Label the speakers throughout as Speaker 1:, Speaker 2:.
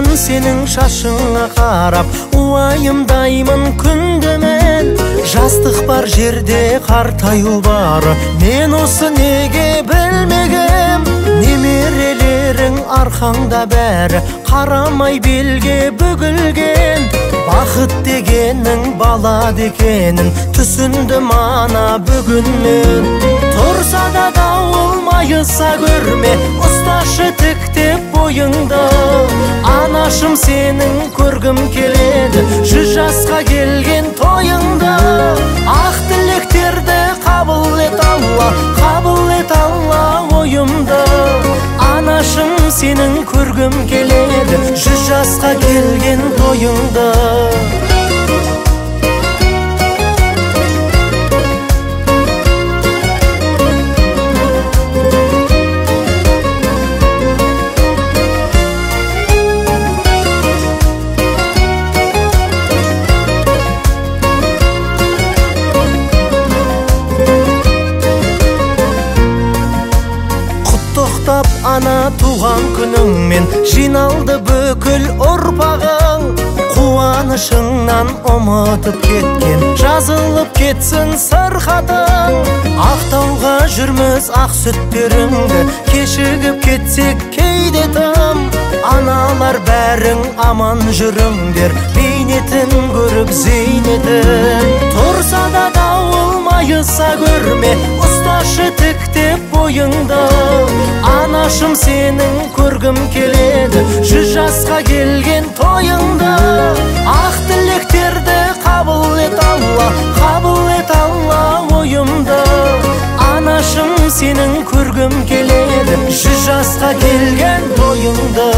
Speaker 1: сенің шашыңа қарап, уайымдаймын күнде мен. Жастық бар жерде қартаю бар, мен осы неге білмегем. Немерелерің арқаңда бәрі, қарамай белге бүгілген. Бақыт дегенің бала дегенін түсіндім ана бүгін мен. Тұрса да дауыл майыса көрме, ұсташы тіктеп бойыңды. Анашым сенің көргім келеді, 100 жасқа келген тойыңды. Ақ тілектерді қабыл ет Алла, қабыл ет Алла ойымды. Анашым сенің көргім келеді, 100 жасқа келген тойыңды. Ана туған күніңмен жиналды бүкіл ұрпағың. Қуанышыңнан ұмытып кеткен, жазылып кетсін сырқатың. Ақтауға жүрміз ақ сүттеріңді, кешігіп кетсек кейде тым. Аналар бәрің аман жүріңдер, бейнетін көріп зейнетін. Тұрса да дауыл майыса көрме, ұсташы тіктеп бойыңды. Анашым сенің көргім келеді, 100 жасқа келген тойыңды. Ақ тілектерді қабыл ет Алла, қабыл ет Алла ойымды. Анашым сенің көргім келеді, 100 жасқа келген тойыңды.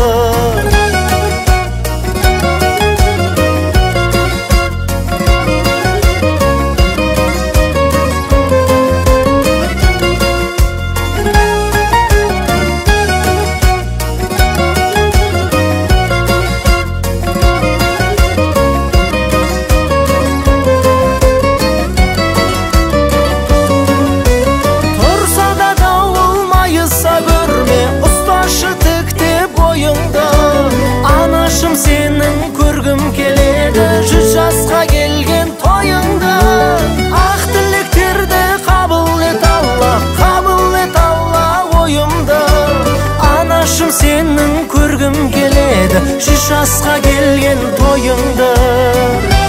Speaker 1: Анашым сенің көргім келеді, 100 жасқа келген тойыңды. Ақ тілектерді қабыл ет Алла, қабыл ет Алла ойымды. Анашым сенің көргім келеді, 100 жасқа келген тойыңды.